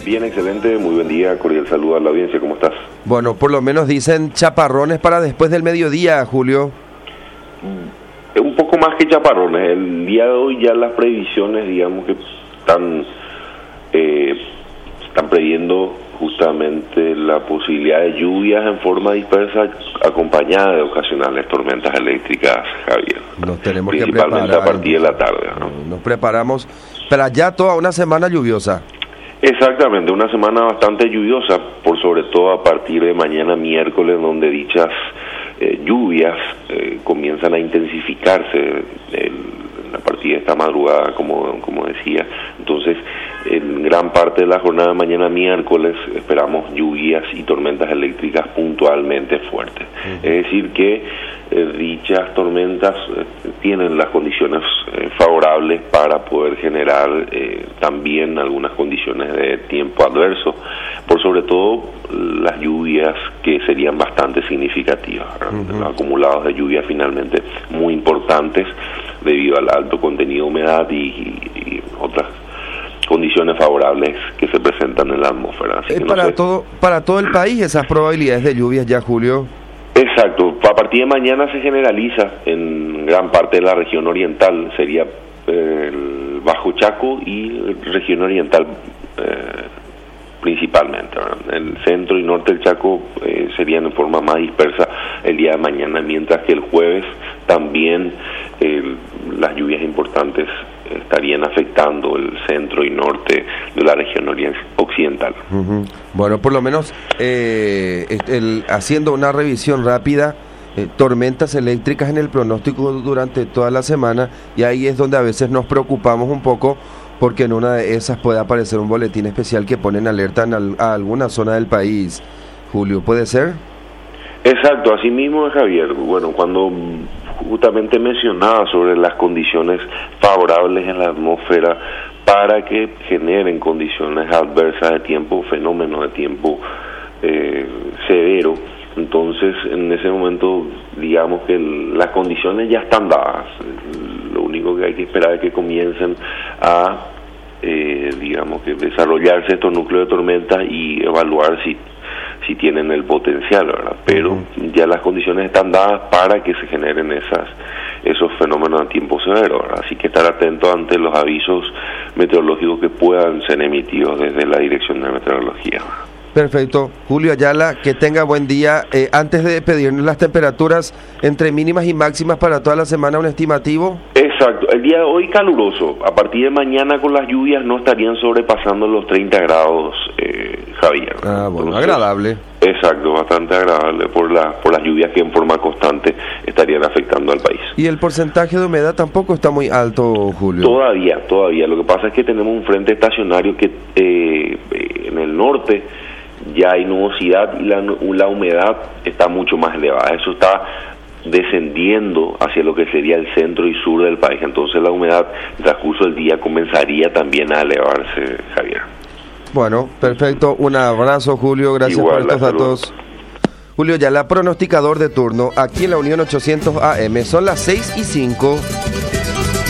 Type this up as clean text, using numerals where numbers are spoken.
Bien, excelente, muy buen día, cordial saludo a la audiencia, ¿cómo estás? Bueno, por lo menos dicen chaparrones para después del mediodía, Julio. Un poco más que chaparrones, el día de hoy ya las previsiones, digamos que están previendo justamente la posibilidad de lluvias en forma dispersa acompañada de ocasionales tormentas eléctricas, Javier. Nos tenemos que principalmente preparar, a partir de la tarde, ¿no? Nos preparamos para ya toda una semana lluviosa. Exactamente, una semana bastante lluviosa, por sobre todo a partir de mañana miércoles, donde dichas lluvias comienzan a intensificarse a partir de esta madrugada, como decía. Entonces, en gran parte de la jornada de mañana miércoles esperamos lluvias y tormentas eléctricas puntualmente fuertes. Es decir que dichas tormentas tienen las condiciones favorables para poder generar también algunas condiciones de tiempo adverso, por sobre todo las lluvias que serían bastante significativas, los acumulados de lluvia finalmente muy importantes debido al alto contenido de humedad y otras condiciones favorables que se presentan en la atmósfera. Así que para todo el país esas probabilidades de lluvias ya, Julio. Exacto, a partir de mañana se generaliza en gran parte de la región oriental, sería el Bajo Chaco y región oriental principalmente, ¿verdad? El centro y norte del Chaco serían en forma más dispersa el día de mañana, mientras que el jueves también las lluvias importantes estarían afectando el centro y norte de la región occidental. Bueno, por lo menos haciendo una revisión rápida, tormentas eléctricas en el pronóstico durante toda la semana, y ahí es donde a veces nos preocupamos un poco, porque en una de esas puede aparecer un boletín especial que pone en alerta a alguna zona del país. Julio, ¿puede ser? Exacto, así mismo es, Javier. Bueno, cuando justamente mencionaba sobre las condiciones favorables en la atmósfera para que generen condiciones adversas de tiempo, fenómenos de tiempo severo, entonces en ese momento digamos que las condiciones ya están dadas. Lo único que hay que esperar es que comiencen a digamos que desarrollarse estos núcleos de tormenta y evaluar si tienen el potencial, ¿verdad? Pero ya las condiciones están dadas para que se generen esos fenómenos a tiempo severo, ¿verdad? Así que estar atentos ante los avisos meteorológicos que puedan ser emitidos desde la Dirección de Meteorología. Perfecto. Julio Ayala, que tenga buen día. Antes de despedirnos, las temperaturas entre mínimas y máximas para toda la semana, ¿un estimativo? Exacto. El día de hoy caluroso. A partir de mañana con las lluvias no estarían sobrepasando los 30 grados, Javier. Ah, bueno, entonces, agradable. Exacto, bastante agradable por las lluvias que en forma constante estarían afectando al país. ¿Y el porcentaje de humedad tampoco está muy alto, Julio? Todavía. Lo que pasa es que tenemos un frente estacionario que en el norte ya hay nubosidad y la humedad está mucho más elevada. Eso está descendiendo hacia lo que sería el centro y sur del país. Entonces la humedad en el transcurso del día comenzaría también a elevarse, Javier. Bueno, perfecto. Un abrazo, Julio. Gracias por estos datos. Julio Ayala, pronosticador de turno aquí en la Unión 800 AM. Son las 6:05.